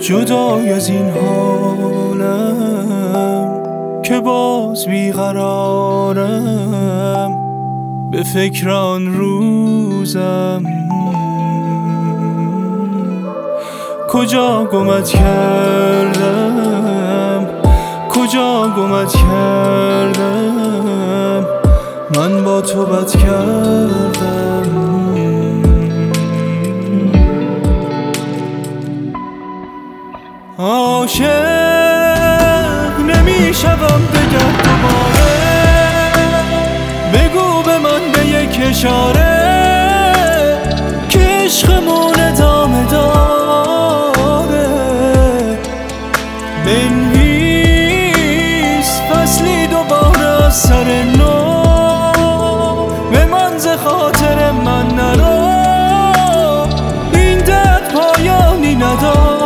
جدای از این حالم که باز بیقرارم، به فکر آن روزم کجا گمت کردم، کجا گمت کردم، من با تو بد کردم. عاشق نمیشوم دگر دوباره، بگو به من به یک اشاره که عشقمون ادامه داره. بنویس فصلی دوباره از سر نو، به من ز خاطر من نرو، این درد پایانی نداره.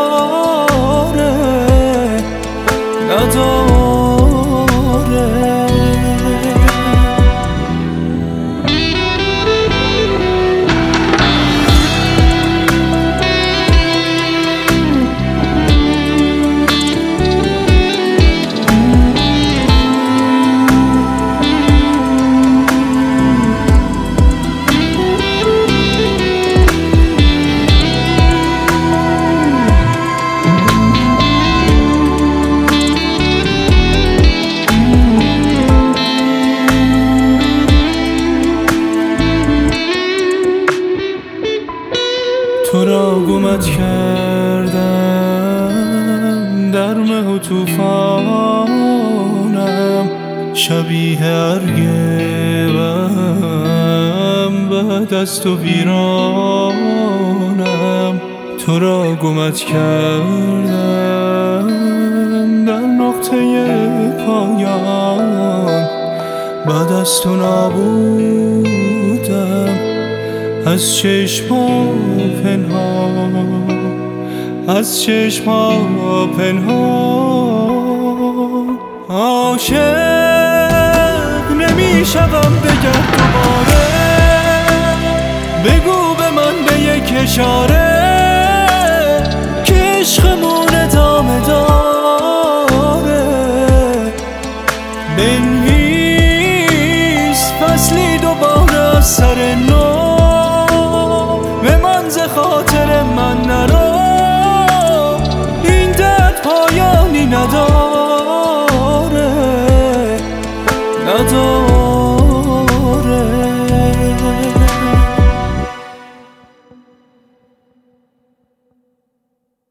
تو را گمت کردم در مه و توفانم، شبیه ارگبم بعد از تو ویرانم. تو را گمت کردم در نقطه پایان، بعد از تو نابودم، از چشم‌ها پنهان، از چشم‌ها پنهان. عاشق نمیشوم دگر دوباره، بگو به من به یک اشاره که عشقمون ادامه داره. بنویس فصلی دوباره از سر نو، به من ز خاطر من نرو، این درد پایانی نداره.